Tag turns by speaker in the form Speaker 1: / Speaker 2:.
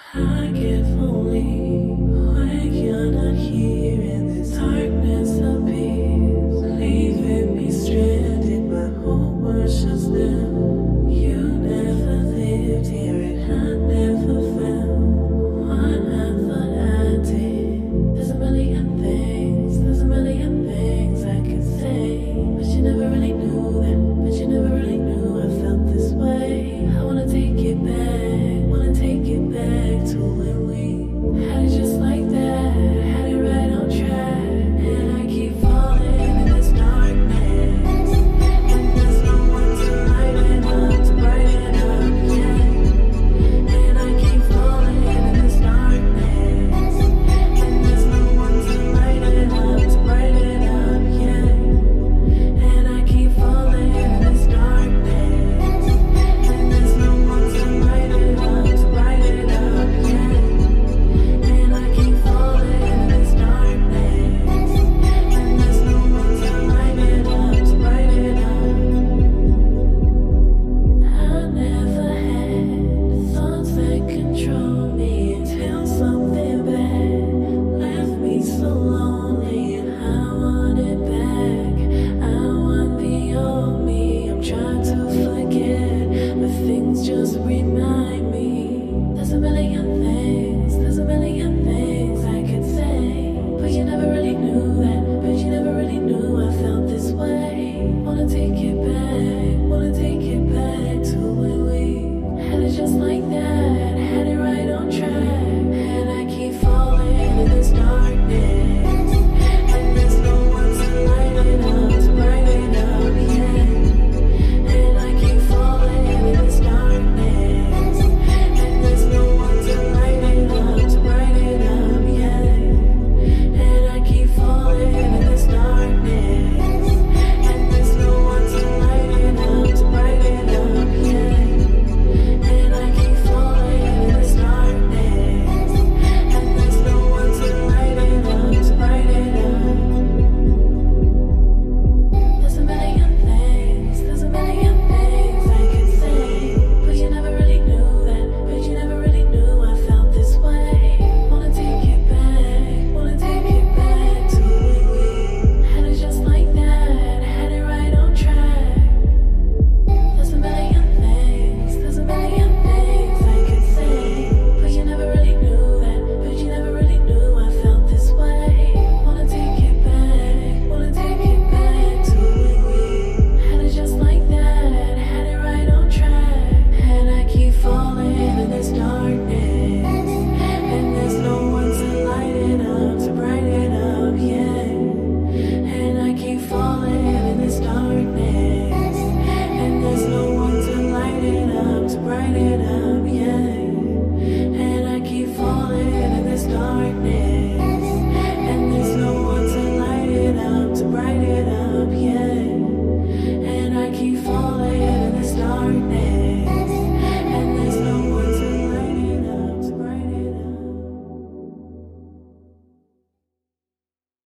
Speaker 1: I get lonely when you're not here and this darkness appears, leaving me stranded. My whole world shuts down. You never lived here and I never found whatever I did. There's a million things I could say, but you never really knew that. But you never really knew I felt this way. I wanna take it back, to when we had it just like that, had it right on track, and I keep falling in this darkness, and there's no one to lighten up, to brighten up, yeah, and I keep falling in this darkness, and there's no one to lighten up, to brighten up, yeah, and I keep falling in this darkness, and there's no one to lighten up, to brighten up. Just remind me, there's a million things I could say, but you never really knew that, but you never really knew I felt this way. Wanna take it back to when we had it just like that, had it right on track, and I keep falling in this darkness, and there's no one to light it up, to brighten up, yeah, and I keep falling in this darkness, and there's no one to light it up, to brighten up, yeah, and I keep falling in this darkness, and there's no one to light it up, to brighten up, yeah, and I keep falling in this darkness, and there's no one to light it up, to brighten up. There's a million things I could say, but you never really knew that, but you never really knew I felt this way. Wanna take it back to when we had it just like that, had it right on track. There's a million things I could say, but you never really knew that, but you never really knew I felt this way. Wanna take it back to when we had it just like that, had it right on track, and I keep falling in this darkness, and there's no one to light it up, to brighten up, yeah, and I keep falling in this darkness, and there's no one to light it up, to brighten up, yeah, and I keep falling in this darkness.